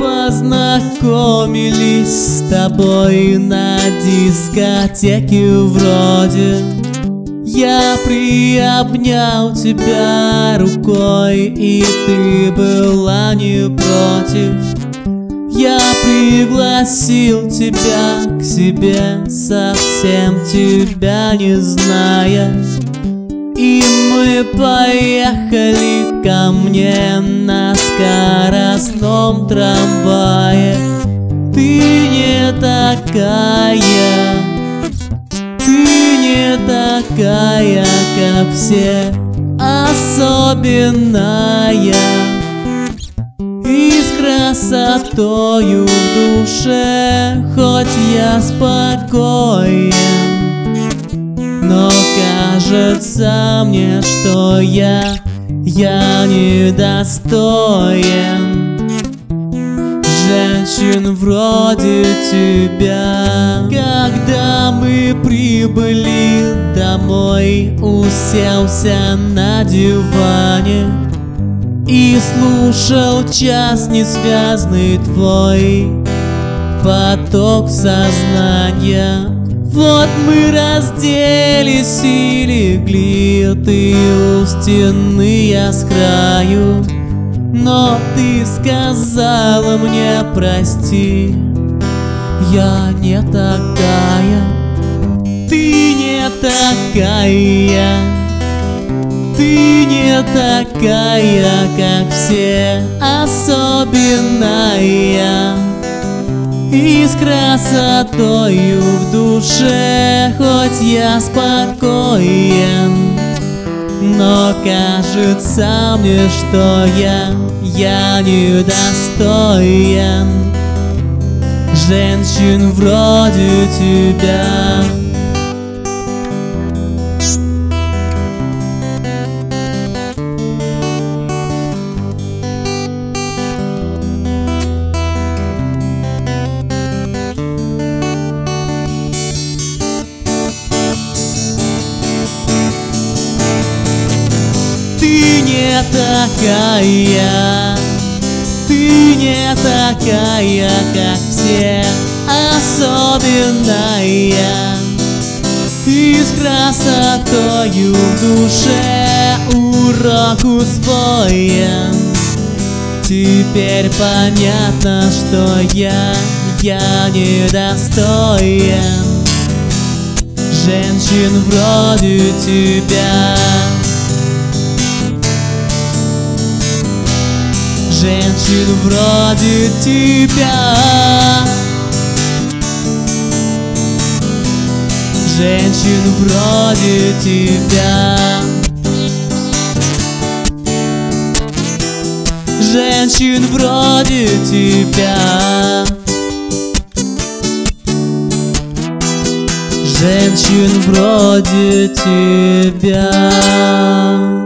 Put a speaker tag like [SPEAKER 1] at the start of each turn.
[SPEAKER 1] познакомились с тобой на дискотеке вроде. Я приобнял тебя рукой, и ты была не против. Я пригласил тебя к себе, совсем тебя не зная. И мы поехали ко мне на скоростном трамвае. Ты не такая, ты не такая, как все, особенная. И с красотою в душе, хоть я спокоен, но кажется мне, что я недостоин женщин вроде тебя. Когда мы прибыли домой, уселся на диване и слушал час несвязный твой поток сознания. Вот мы разделись и легли, ты у стены, я с краю. Но ты сказала мне прости, я не такая, ты не такая, ты не такая, как все, особенная. И с красотою в душе, хоть я спокоен, но кажется мне, что я недостоин женщин вроде тебя. Ты не такая, как все, особенная. И с красотою в душе урок усвоен. Теперь понятно, что я недостоин женщин вроде тебя. Женщин вроде тебя, женщин вроде тебя, женщин вроде тебя, женщин вроде тебя.